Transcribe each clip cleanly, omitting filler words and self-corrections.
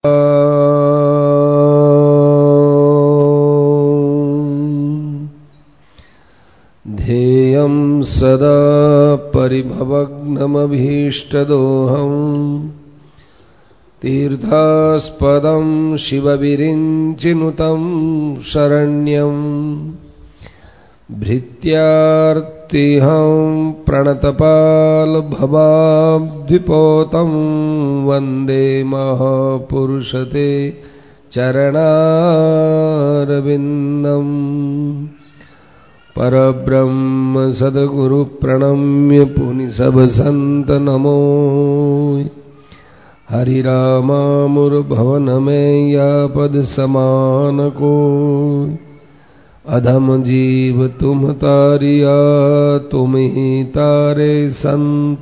ध्येयं सदा परिभवग्नमभीष्टदोहम् तीर्थास्पदं शिवविरिञ्चिनुतं शरण्यं भृत्यार्तिहं प्रणतपालभवाब्धिपोतं वन्दे महापुरुषते चरणारविन्दम्। परब्रह्म सद्गुरु प्रणम्य पुनि सब संत नमो। हरि रामामुर्भवन में या पद समान को, अधम जीव तुम तारिया तुम ही तारे संत।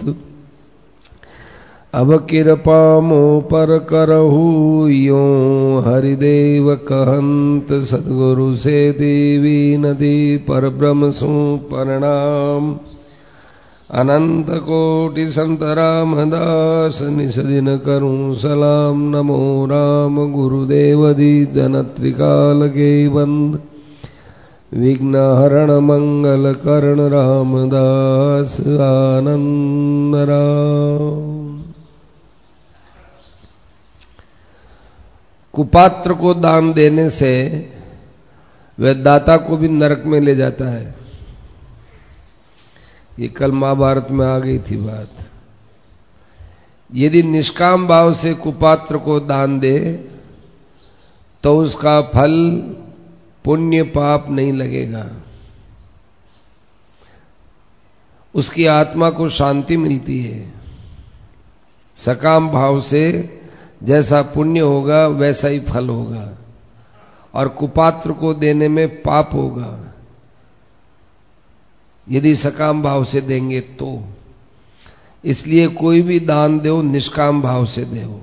अब कृपा मो पर करहु यों हरिदेव कहंत, सद्गुरु से देवी नदी पर ब्रह्म सु प्रणाम। अनंत कोटि संत रामदास निज दिन करूं सलाम। नमो राम गुरुदेव दीन त्रिकाल के बंद, विघ्न हरण मंगल करण रामदास आनंद राम। कुपात्र को दान देने से वह दाता को भी नरक में ले जाता है। ये कल महाभारत में आ गई थी बात। यदि निष्काम भाव से कुपात्र को दान दे तो उसका फल पुण्य पाप नहीं लगेगा, उसकी आत्मा को शांति मिलती है। सकाम भाव से जैसा पुण्य होगा वैसा ही फल होगा, और कुपात्र को देने में पाप होगा यदि सकाम भाव से देंगे तो। इसलिए कोई भी दान दो निष्काम भाव से दो।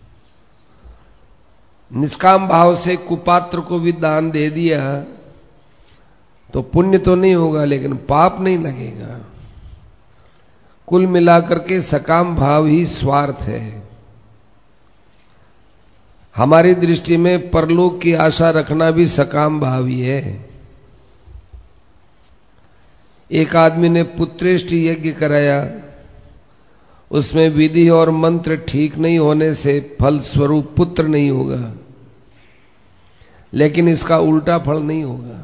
निष्काम भाव से कुपात्र को भी दान दे दिया तो पुण्य तो नहीं होगा लेकिन पाप नहीं लगेगा। कुल मिलाकर के सकाम भाव ही स्वार्थ है। हमारी दृष्टि में परलोक की आशा रखना भी सकाम भाव ही है। एक आदमी ने पुत्रेष्ट यज्ञ कराया, उसमें विधि और मंत्र ठीक नहीं होने से फल स्वरूप पुत्र नहीं होगा, लेकिन इसका उल्टा फल नहीं होगा।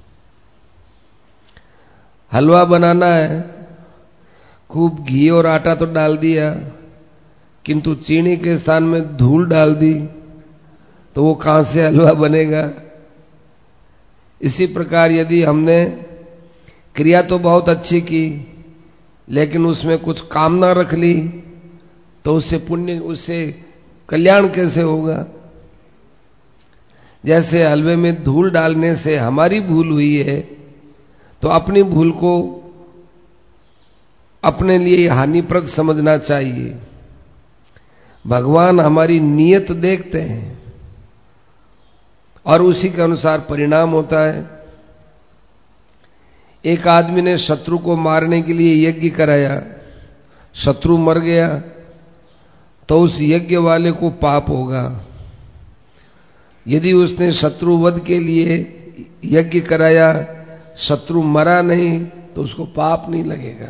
हलवा बनाना है, खूब घी और आटा तो डाल दिया, किंतु चीनी के स्थान में धूल डाल दी तो वो कहां से हलवा बनेगा। इसी प्रकार यदि हमने क्रिया तो बहुत अच्छी की लेकिन उसमें कुछ कामना रख ली तो उससे पुण्य, उससे कल्याण कैसे होगा। जैसे हलवे में धूल डालने से हमारी भूल हुई है तो अपनी भूल को अपने लिए हानिप्रद समझना चाहिए। भगवान हमारी नीयत देखते हैं और उसी के अनुसार परिणाम होता है। एक आदमी ने शत्रु को मारने के लिए यज्ञ कराया, शत्रु मर गया तो उस यज्ञ वाले को पाप होगा। यदि उसने शत्रु वध के लिए यज्ञ कराया, शत्रु मरा नहीं तो उसको पाप नहीं लगेगा।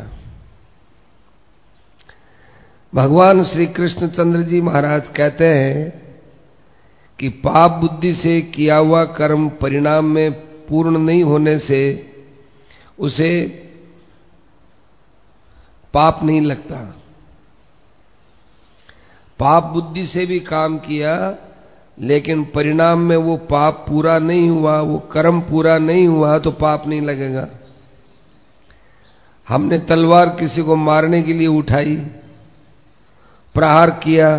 भगवान श्री कृष्णचंद्र जी महाराज कहते हैं कि पाप बुद्धि से किया हुआ कर्म परिणाम में पूर्ण नहीं होने से उसे पाप नहीं लगता। पाप बुद्धि से भी काम किया लेकिन परिणाम में वो पाप पूरा नहीं हुआ, वो कर्म पूरा नहीं हुआ तो पाप नहीं लगेगा। हमने तलवार किसी को मारने के लिए उठाई, प्रहार किया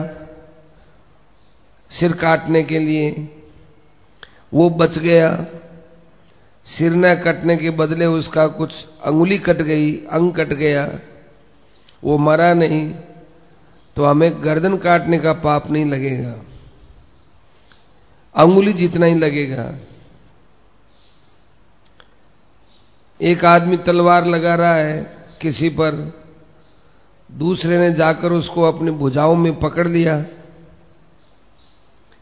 सिर काटने के लिए, वो बच गया। सिर न कटने के बदले उसका कुछ अंगुली कट गई, अंग कट गया, वो मरा नहीं तो हमें गर्दन काटने का पाप नहीं लगेगा, अंगुली जितना ही लगेगा। एक आदमी तलवार लगा रहा है किसी पर, दूसरे ने जाकर उसको अपनी भुजाओं में पकड़ लिया,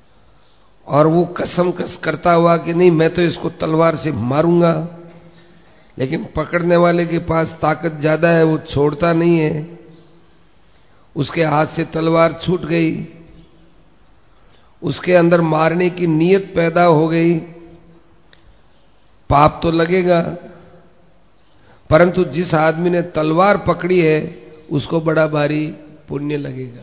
और वो कसम कस करता हुआ कि नहीं मैं तो इसको तलवार से मारूंगा, लेकिन पकड़ने वाले के पास ताकत ज्यादा है, वो छोड़ता नहीं है। उसके हाथ से तलवार छूट गई, उसके अंदर मारने की नीयत पैदा हो गई। पाप तो लगेगा, परंतु जिस आदमी ने तलवार पकड़ी है उसको बड़ा भारी पुण्य लगेगा।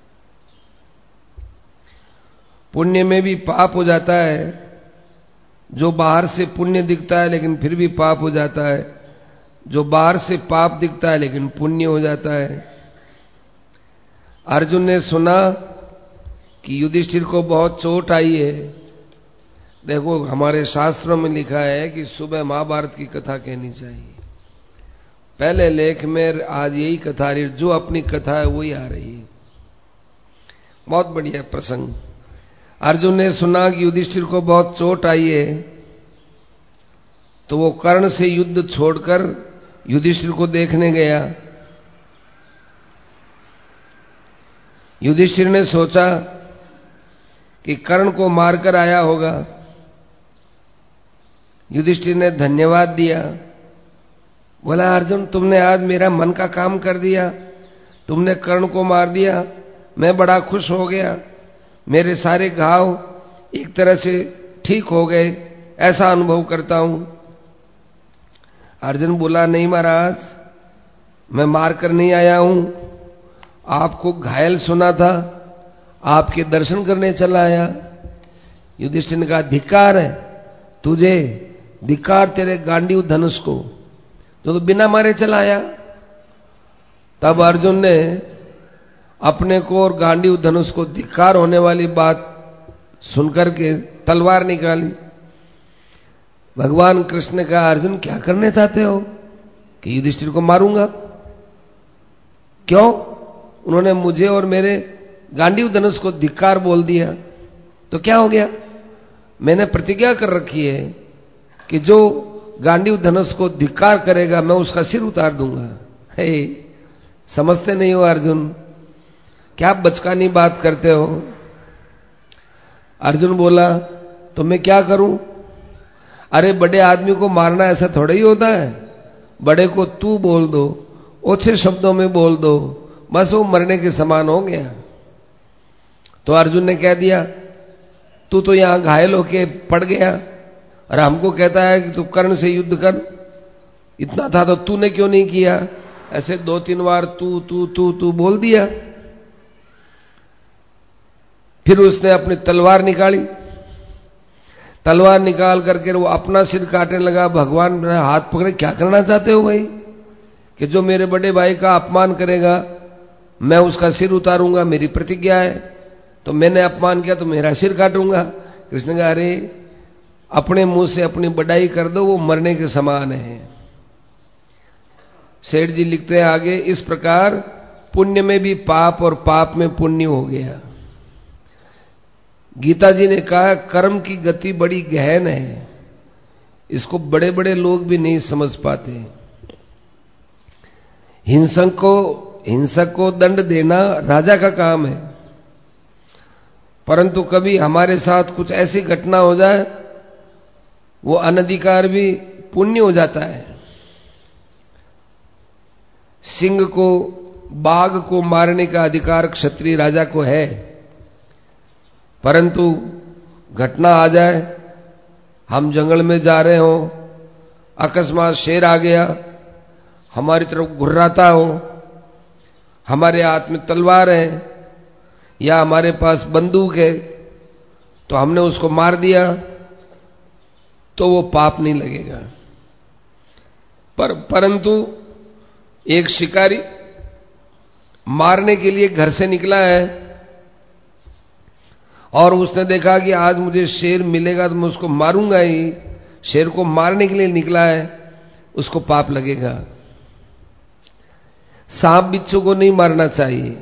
पुण्य में भी पाप हो जाता है, जो बाहर से पुण्य दिखता है लेकिन फिर भी पाप हो जाता है, जो बाहर से पाप दिखता है लेकिन पुण्य हो जाता है। अर्जुन ने सुना कि युधिष्ठिर को बहुत चोट आई है। देखो हमारे शास्त्रों में लिखा है कि सुबह महाभारत की कथा कहनी चाहिए। पहले लेख में आज यही कथा रही, जो अपनी कथा है वही आ रही है। बहुत बढ़िया प्रसंग। अर्जुन ने सुना कि युधिष्ठिर को बहुत चोट आई है, तो वो कर्ण से युद्ध छोड़कर युधिष्ठिर को देखने गया। युधिष्ठिर ने सोचा कि कर्ण को मारकर आया होगा। युधिष्ठिर ने धन्यवाद दिया, बोला अर्जुन तुमने आज मेरा मन का काम कर दिया, तुमने कर्ण को मार दिया, मैं बड़ा खुश हो गया, मेरे सारे घाव एक तरह से ठीक हो गए, ऐसा अनुभव करता हूं। अर्जुन बोला नहीं महाराज, मैं मारकर नहीं आया हूं, आपको घायल सुना था, आपके दर्शन करने चला आया। युधिष्ठिर ने कहा धिक्कार है तुझे, धिक्कार तेरे गांडीव धनुष को, जो तो बिना मारे चला आया। तब अर्जुन ने अपने को और गांडीव धनुष को धिक्कार होने वाली बात सुनकर के तलवार निकाली। भगवान कृष्ण ने कहा अर्जुन क्या करने चाहते हो? कि युधिष्ठिर को मारूंगा। क्यों? उन्होंने मुझे और मेरे गांडीव धनुष को धिक्कार बोल दिया, तो क्या हो गया? मैंने प्रतिज्ञा कर रखी है कि जो गांडीव धनुष को धिक्कार करेगा मैं उसका सिर उतार दूंगा। हे, समझते नहीं हो अर्जुन, क्या बचकानी बात करते हो? अर्जुन बोला तो मैं क्या करूं? अरे बड़े आदमी को मारना ऐसा थोड़ा ही होता है, बड़े को तू बोल दो, ओछे शब्दों में बोल दो, बस वो मरने के समान हो गया। तो अर्जुन ने कह दिया तू तो यहां घायल होके पड़ गया और हमको कहता है कि तू कर्ण से युद्ध कर, इतना था तो तूने क्यों नहीं किया? ऐसे 2-3 बार तू तू तू तू बोल दिया। फिर उसने अपनी तलवार निकाली, तलवार निकाल करके वो अपना सिर काटने लगा। भगवान ने हाथ पकड़े, क्या करना चाहते हो भाई? कि जो मेरे बड़े भाई का अपमान करेगा मैं उसका सिर उतारूंगा, मेरी प्रतिज्ञा है, तो मैंने अपमान किया तो मेरा सिर काटूंगा। कृष्ण कहा अरे अपने मुंह से अपनी बड़ाई कर दो, वो मरने के समान है। सेठ जी लिखते हैं आगे, इस प्रकार पुण्य में भी पाप और पाप में पुण्य हो गया। गीता जी ने कहा कर्म की गति बड़ी गहन है, इसको बड़े बड़े लोग भी नहीं समझ पाते। हिंसक को दंड देना राजा का काम है, परंतु कभी हमारे साथ कुछ ऐसी घटना हो जाए वो अनधिकार भी पुण्य हो जाता है। सिंह को, बाघ को मारने का अधिकार क्षत्रिय राजा को है, परंतु घटना आ जाए, हम जंगल में जा रहे हो, अकस्मात शेर आ गया, हमारी तरफ घुर्राता हो, हमारे हाथ में तलवार है या हमारे पास बंदूक है, तो हमने उसको मार दिया तो वो पाप नहीं लगेगा। परंतु एक शिकारी मारने के लिए घर से निकला है और उसने देखा कि आज मुझे शेर मिलेगा तो मैं उसको मारूंगा ही, शेर को मारने के लिए निकला है, उसको पाप लगेगा। सांप बिच्छू को नहीं मारना चाहिए,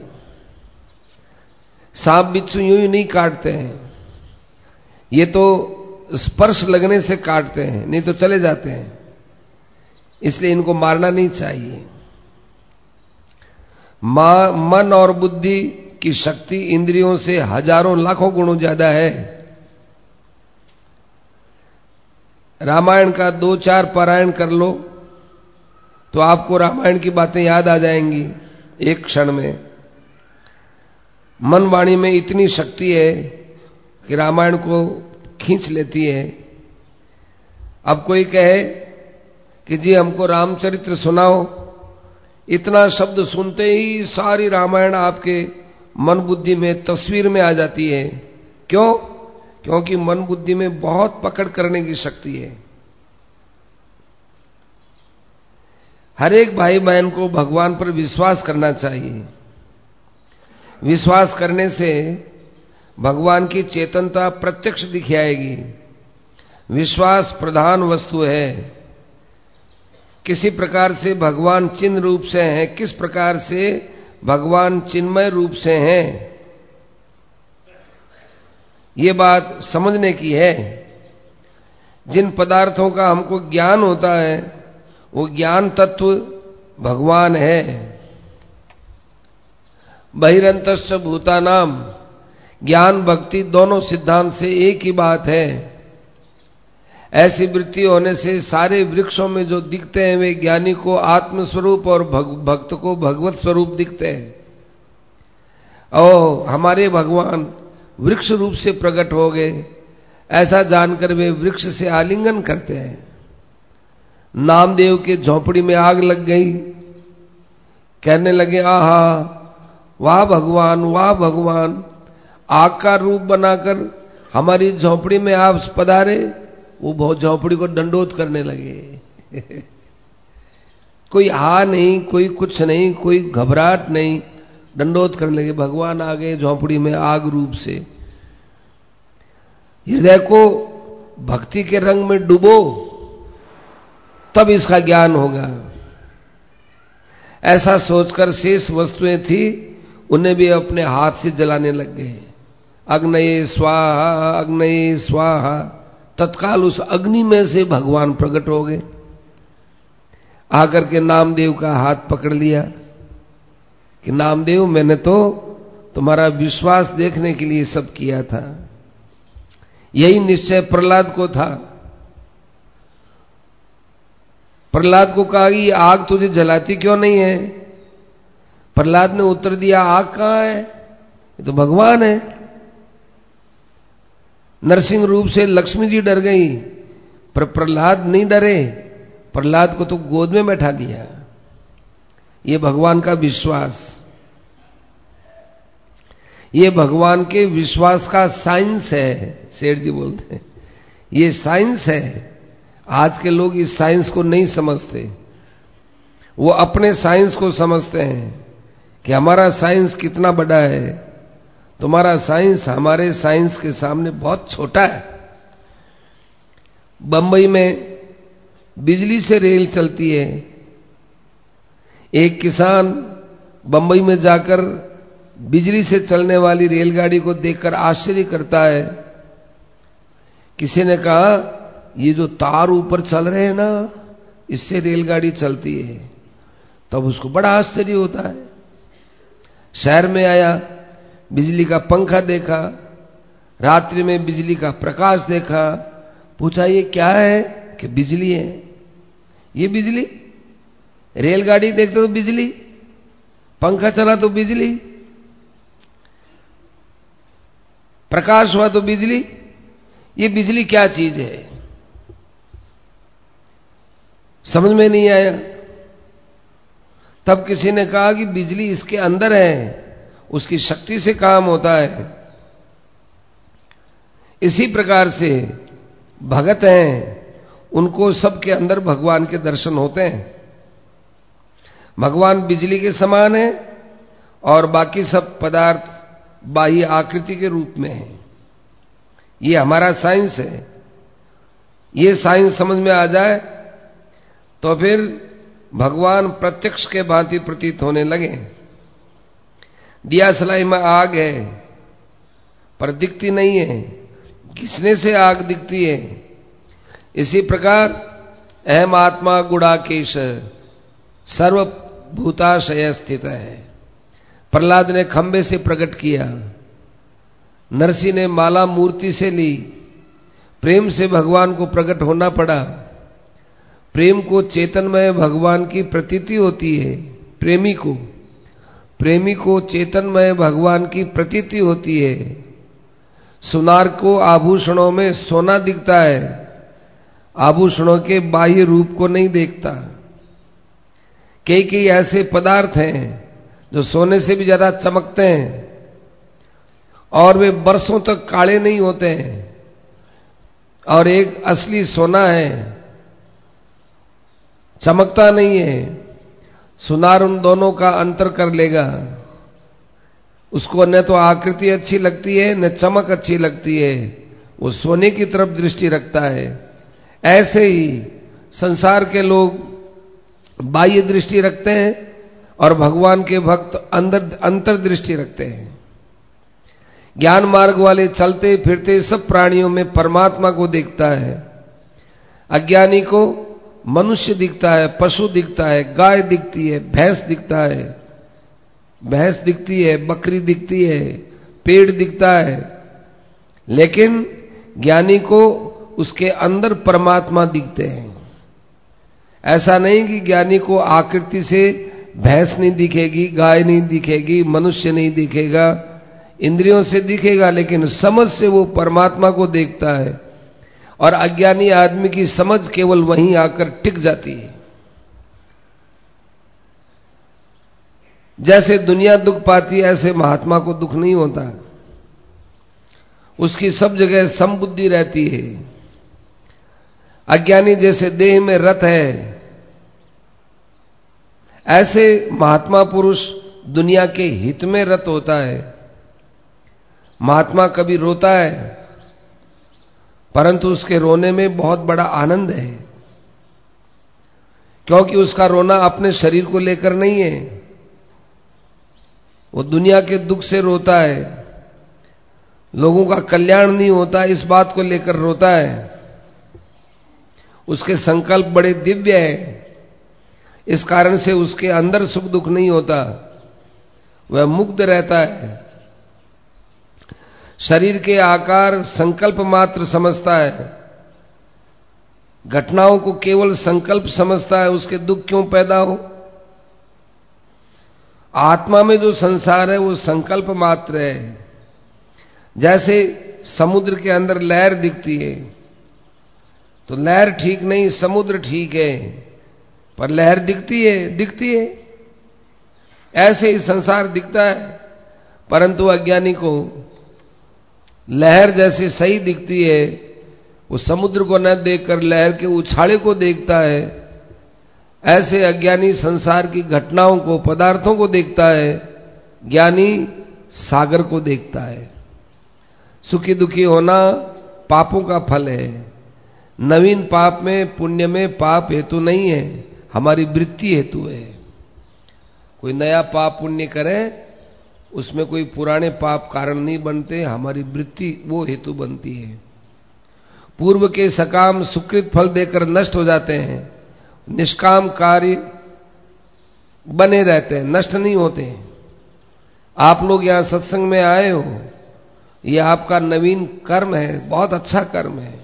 सांप बिच्छू यूं ही नहीं काटते हैं, ये तो स्पर्श लगने से काटते हैं, नहीं तो चले जाते हैं, इसलिए इनको मारना नहीं चाहिए। मन और बुद्धि की शक्ति इंद्रियों से हजारों लाखों गुणों ज्यादा है, रामायण का 2-4 पारायण कर लो तो आपको रामायण की बातें याद आ जाएंगी एक क्षण में। मन वाणी में इतनी शक्ति है कि रामायण को खींच लेती है। अब कोई कहे कि जी हमको रामचरित्र सुनाओ, इतना शब्द सुनते ही सारी रामायण आपके मन बुद्धि में तस्वीर में आ जाती है। क्यों? क्योंकि मन बुद्धि में बहुत पकड़ करने की शक्ति है। हर एक भाई बहन को भगवान पर विश्वास करना चाहिए। विश्वास करने से भगवान की चेतनता प्रत्यक्ष दिखाएगी। विश्वास प्रधान वस्तु है। किसी प्रकार से भगवान चिन्ह रूप से हैं, किस प्रकार से भगवान चिन्मय रूप से हैं, ये बात समझने की है। जिन पदार्थों का हमको ज्ञान होता है वो ज्ञान तत्व भगवान है। बहिरंतश्च भूतानाम, ज्ञान भक्ति दोनों सिद्धांत से एक ही बात है। ऐसी वृत्ति होने से सारे वृक्षों में जो दिखते हैं वे ज्ञानी को आत्म स्वरूप और भक्त को भगवत स्वरूप दिखते हैं। और हमारे भगवान वृक्ष रूप से प्रकट हो गए, ऐसा जानकर वे वृक्ष से आलिंगन करते हैं। नामदेव के झोंपड़ी में आग लग गई, कहने लगे आहा वाह भगवान, वाह भगवान, आग का रूप बनाकर हमारी झोंपड़ी में आप पधारे। वो बहुत झोंपड़ी को दंडोत करने लगे। कोई हा नहीं, कोई कुछ नहीं, कोई घबराहट नहीं, दंडोत करने लगे। भगवान आ गए झोंपड़ी में आग रूप से। हृदय को भक्ति के रंग में डुबो, तब इसका ज्ञान होगा। ऐसा सोचकर शेष वस्तुएं थी उन्हें भी अपने हाथ से जलाने लग गए। अग्नये स्वाहा, अग्नये स्वाहा। तत्काल उस अग्नि में से भगवान प्रकट हो गए। आकर के नामदेव का हाथ पकड़ लिया कि नामदेव, मैंने तो तुम्हारा विश्वास देखने के लिए सब किया था। यही निश्चय प्रहलाद को था। प्रहलाद को कहा कि आग तुझे जलाती क्यों नहीं है? प्रहलाद ने उत्तर दिया, आग कहां है, ये तो भगवान है। नरसिंह रूप से लक्ष्मी जी डर गई, पर प्रहलाद नहीं डरे। प्रहलाद को तो गोद में बैठा दिया। ये भगवान का विश्वास, ये भगवान के विश्वास का साइंस है। सेठ जी बोलते हैं ये साइंस है। आज के लोग इस साइंस को नहीं समझते। वो अपने साइंस को समझते हैं कि हमारा साइंस कितना बड़ा है। तुम्हारा साइंस हमारे साइंस के सामने बहुत छोटा है। बंबई में बिजली से रेल चलती है। एक किसान बंबई में जाकर बिजली से चलने वाली रेलगाड़ी को देखकर आश्चर्य करता है। किसी ने कहा, ये जो तार ऊपर चल रहे हैं ना, इससे रेलगाड़ी चलती है। तब उसको बड़ा आश्चर्य होता है। शहर में आया, बिजली का पंखा देखा, रात्रि में बिजली का प्रकाश देखा। पूछा ये क्या है? कि बिजली है। ये बिजली? रेलगाड़ी देखते तो बिजली, पंखा चला तो बिजली, प्रकाश हुआ तो बिजली। ये बिजली क्या चीज है? समझ में नहीं आया। तब किसी ने कहा कि बिजली इसके अंदर है, उसकी शक्ति से काम होता है। इसी प्रकार से भगत हैं, उनको सबके अंदर भगवान के दर्शन होते हैं। भगवान बिजली के समान है और बाकी सब पदार्थ बाह्य आकृति के रूप में है। ये हमारा साइंस है। ये साइंस समझ में आ जाए तो फिर भगवान प्रत्यक्ष के भांति प्रतीत होने लगे। दिया सलाई में आग है पर दिखती नहीं है, घिसने से आग दिखती है। इसी प्रकार अहम आत्मा गुड़ाकेश सर्वभूताशय स्थित है। प्रहलाद ने खंबे से प्रकट किया, नरसिंह ने माला मूर्ति से ली, प्रेम से भगवान को प्रकट होना पड़ा। प्रेम को चेतनमय भगवान की प्रतीति होती है। प्रेमी को चेतनमय भगवान की प्रतीति होती है। सुनार को आभूषणों में सोना दिखता है, आभूषणों के बाह्य रूप को नहीं देखता। कई ऐसे पदार्थ हैं जो सोने से भी ज्यादा चमकते हैं और वे बरसों तक काले नहीं होते हैं, और एक असली सोना है, चमकता नहीं है। सुनार उन दोनों का अंतर कर लेगा। उसको न तो आकृति अच्छी लगती है न चमक अच्छी लगती है, वो सोने की तरफ दृष्टि रखता है। ऐसे ही संसार के लोग बाह्य दृष्टि रखते हैं और भगवान के भक्त अंतर दृष्टि रखते हैं। ज्ञान मार्ग वाले चलते फिरते सब प्राणियों में परमात्मा को देखता है। अज्ञानी को मनुष्य दिखता है, पशु दिखता है, गाय दिखती है, भैंस दिखती है, बकरी दिखती है, पेड़ दिखता है। लेकिन ज्ञानी को उसके अंदर परमात्मा दिखते हैं। ऐसा नहीं कि ज्ञानी को आकृति से भैंस नहीं दिखेगी, गाय नहीं दिखेगी, मनुष्य नहीं दिखेगा, इंद्रियों से दिखेगा, लेकिन समझ से वो परमात्मा को देखता है। और अज्ञानी आदमी की समझ केवल वहीं आकर टिक जाती है। जैसे दुनिया दुख पाती है, ऐसे महात्मा को दुख नहीं होता। उसकी सब जगह समबुद्धि रहती है। अज्ञानी जैसे देह में रत है, ऐसे महात्मा पुरुष दुनिया के हित में रत होता है। महात्मा कभी रोता है, परंतु उसके रोने में बहुत बड़ा आनंद है, क्योंकि उसका रोना अपने शरीर को लेकर नहीं है। वो दुनिया के दुख से रोता है, लोगों का कल्याण नहीं होता इस बात को लेकर रोता है। उसके संकल्प बड़े दिव्य हैं, इस कारण से उसके अंदर सुख दुख नहीं होता, वह मुक्त रहता है। शरीर के आकार संकल्प मात्र समझता है, घटनाओं को केवल संकल्प समझता है, उसके दुख क्यों पैदा हो। आत्मा में जो संसार है वो संकल्प मात्र है। जैसे समुद्र के अंदर लहर दिखती है, तो लहर ठीक नहीं, समुद्र ठीक है, पर लहर दिखती है। ऐसे ही संसार दिखता है, परंतु अज्ञानी को लहर जैसे सही दिखती है, वो समुद्र को न देखकर लहर के उछाले को देखता है। ऐसे अज्ञानी संसार की घटनाओं को, पदार्थों को देखता है, ज्ञानी सागर को देखता है। सुखी दुखी होना पापों का फल है। नवीन पाप में, पुण्य में पाप हेतु नहीं है, हमारी वृत्ति हेतु है। कोई नया पाप पुण्य करे, उसमें कोई पुराने पाप कारण नहीं बनते, हमारी वृत्ति वो हेतु बनती है। पूर्व के सकाम सुकृत फल देकर नष्ट हो जाते हैं, निष्काम कार्य बने रहते हैं, नष्ट नहीं होते। आप लोग यहां सत्संग में आए हो, यह आपका नवीन कर्म है, बहुत अच्छा कर्म है।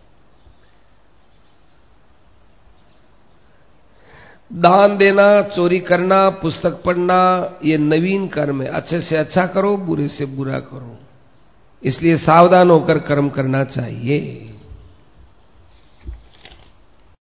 दान देना, चोरी करना, पुस्तक पढ़ना, ये नवीन कर्म है। अच्छे से अच्छा करो, बुरे से बुरा करो। इसलिए सावधान होकर कर्म करना चाहिए।